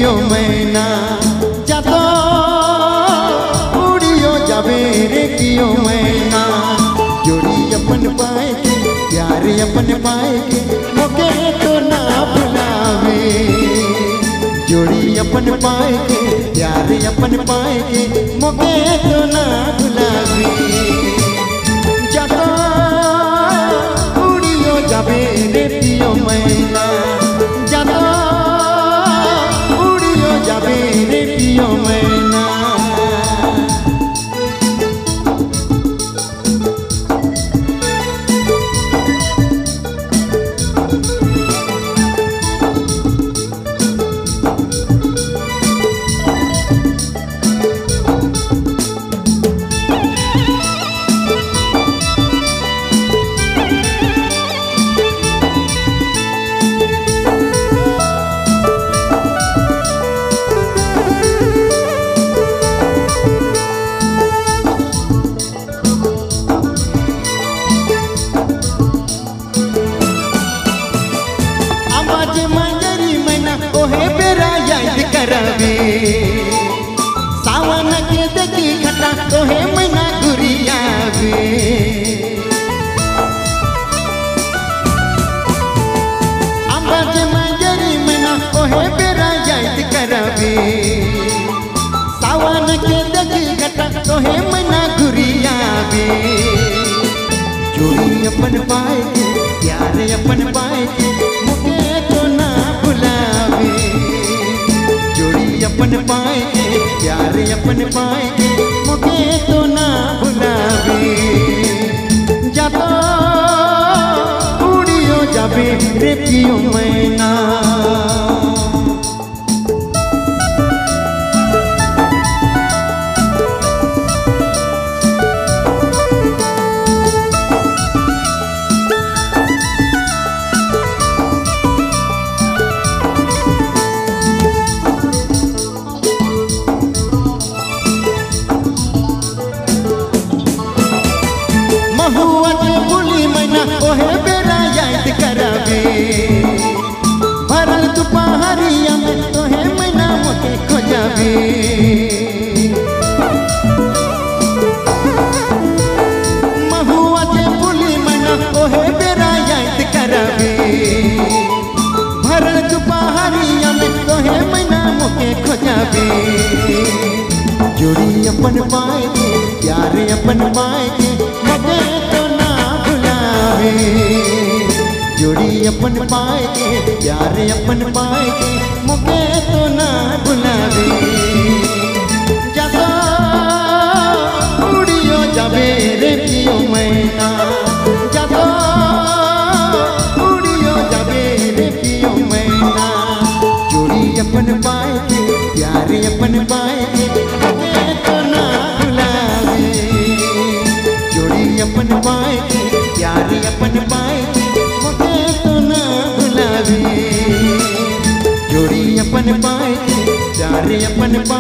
पियो मैना जातो उड़ियो जावे रे पियो मैना जोड़ी अपन पाए के प्यार अपन पाए के मोके तो ना भुलावे जोड़ी अपन पाए के प्यार अपन पाए के मोके तो ना भुलावे जातो उड़ियो जावे रे पियो मैना जातो उड़ियो जावे रे पियो मैना करावे सावन के देखी घटा तोहे मैना घुरियावे आवाज मंजरी मैना ओहे बेरा याद करावे सावन के देखी घटा तोहे मैना घुरियावे जोड़ी अपन पाए के प्यार अपन पाए के मुके तो ना भुलावे अपन पाए के प्यार अपन पाए के मुके तो ना भुलावे जातो उड़ियो जावे रे पियो मैना महुआ के बुली मैना ओहे बेरा याद करावे भरल दुपहरिया में तोहे मैना मोके खोजावे महुआ के बुली मैना ओहे बेरा याद करावे भरल दुपहरिया में तोहे मैना मोके खोजावे जोड़ी अपन पाए के प्यार अपन पाए के मगे तो ना भुलावे जोड़ी अपन पाए के प्यार अपन पाए के मगे तो ना भुलावे जातो उड़ियो जावे रे पियो मैना जातो उड़ियो जावे रे पियो मैना जोड़ी अपन पाए के प्यार अपन पाए के अपन पाए के प्यार अपन पाए के मुके तो ना भुलावे जोड़ी अपन पाए के प्यार अपन पाए